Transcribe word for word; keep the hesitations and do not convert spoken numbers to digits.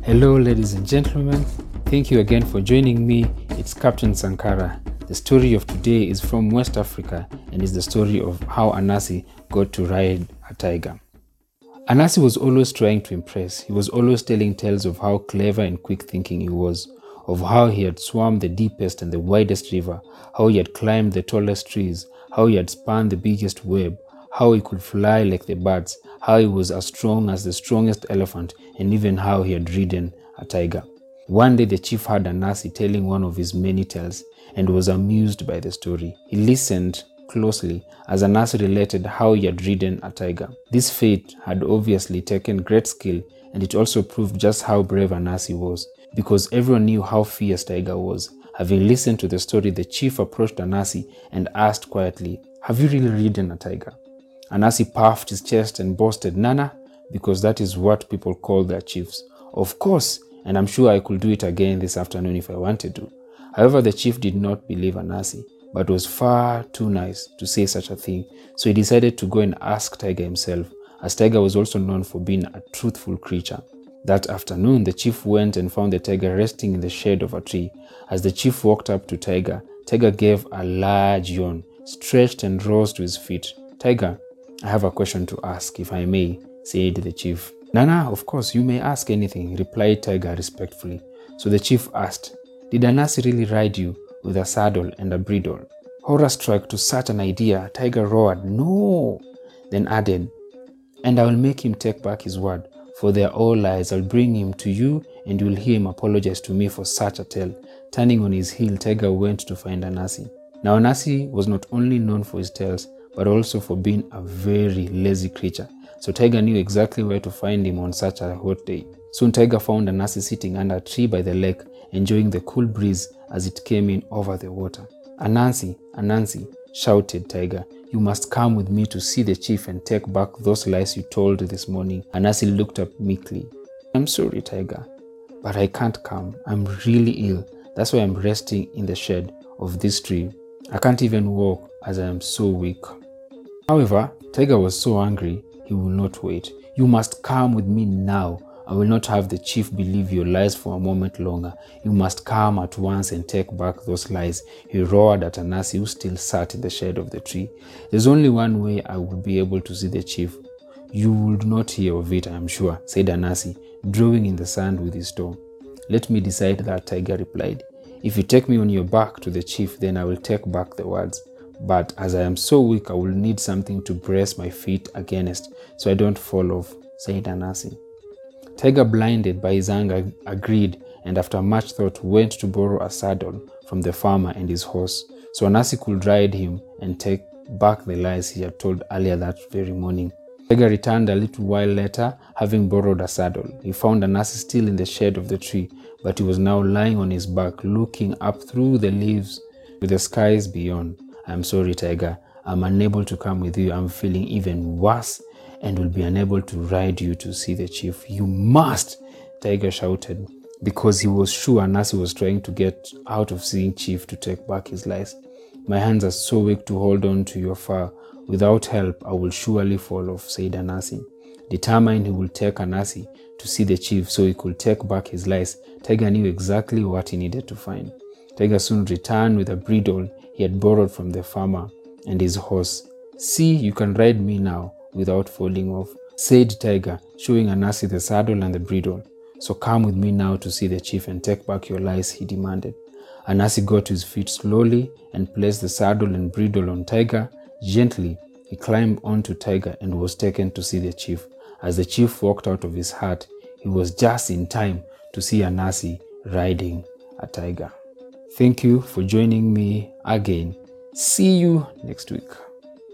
Hello ladies and gentlemen, thank you again for joining me. It's Captain Sankara. The story of today is from West Africa and is the story of how Anansi got to ride a tiger. Anansi was always trying to impress. He was always telling tales of how clever and quick thinking he was, of how he had swum the deepest and the widest river, how he had climbed the tallest trees, how he had spun the biggest web, how he could fly like the birds, how he was as strong as the strongest elephant, and even how he had ridden a tiger. One day the chief heard Anansi telling one of his many tales and was amused by the story. He listened closely as Anansi related how he had ridden a tiger. This feat had obviously taken great skill, and it also proved just how brave Anansi was, because everyone knew how fierce Tiger was. Having listened to the story, the chief approached Anansi and asked quietly, "Have you really ridden a tiger?" Anansi puffed his chest and boasted, "Nana," because that is what people call their chiefs. "Of course, and I'm sure I could do it again this afternoon if I wanted to." However, the chief did not believe Anansi, but was far too nice to say such a thing, so he decided to go and ask Tiger himself, as Tiger was also known for being a truthful creature. That afternoon, the chief went and found the tiger resting in the shade of a tree. As the chief walked up to Tiger, Tiger gave a large yawn, stretched and rose to his feet. "Tiger, I have a question to ask, if I may," said the chief. "Nana, of course, you may ask anything," replied Tiger respectfully. So the chief asked, "Did Anansi really ride you with a saddle and a bridle?" Horror-struck to such an idea, Tiger roared, "No!" Then added, "And I will make him take back his word, for they are all lies. I'll bring him to you, and you will hear him apologize to me for such a tale." Turning on his heel, Tiger went to find Anansi. Now Anansi was not only known for his tales, but also for being a very lazy creature. So Tiger knew exactly where to find him on such a hot day. Soon Tiger found Anansi sitting under a tree by the lake, enjoying the cool breeze as it came in over the water. "Anansi, Anansi," shouted Tiger, "you must come with me to see the chief and take back those lies you told this morning." Anansi looked up meekly. "I'm sorry, Tiger, but I can't come. I'm really ill. That's why I'm resting in the shade of this tree. I can't even walk as I am so weak." However, Tiger was so angry, he will not wait. "You must come with me now. I will not have the chief believe your lies for a moment longer. You must come at once and take back those lies," he roared at Anansi, who still sat in the shade of the tree. "There's only one way I will be able to see the chief." "You would not hear of it, I am sure," said Anansi, drawing in the sand with his toe. "Let me decide that," Tiger replied. "If you take me on your back to the chief, then I will take back the words. But as I am so weak, I will need something to brace my feet against, so I don't fall off," said Anansi. Tiger, blinded by his anger, agreed, and after much thought went to borrow a saddle from the farmer and his horse, so Anansi could ride him and take back the lies he had told earlier that very morning. Tiger returned a little while later, having borrowed a saddle. He found Anansi still in the shade of the tree, but he was now lying on his back, looking up through the leaves with the skies beyond. "I'm sorry, Tiger. I'm unable to come with you. I'm feeling even worse and will be unable to ride you to see the chief." "You must!" Tiger shouted, because he was sure Anansi was trying to get out of seeing chief to take back his lies. "My hands are so weak to hold on to your fur. Without help, I will surely fall off," said Anansi. Determined he would take Anansi to see the chief so he could take back his lies, Tiger knew exactly what he needed to find. Tiger soon returned with a bridle he had borrowed from the farmer and his horse. "See, you can ride me now without falling off," said Tiger, showing Anansi the saddle and the bridle. "So come with me now to see the chief and take back your lies," he demanded. Anansi got to his feet slowly and placed the saddle and bridle on Tiger. Gently, he climbed onto Tiger and was taken to see the chief. As the chief walked out of his hut, he was just in time to see Anansi riding a tiger. Thank you for joining me again. See you next week.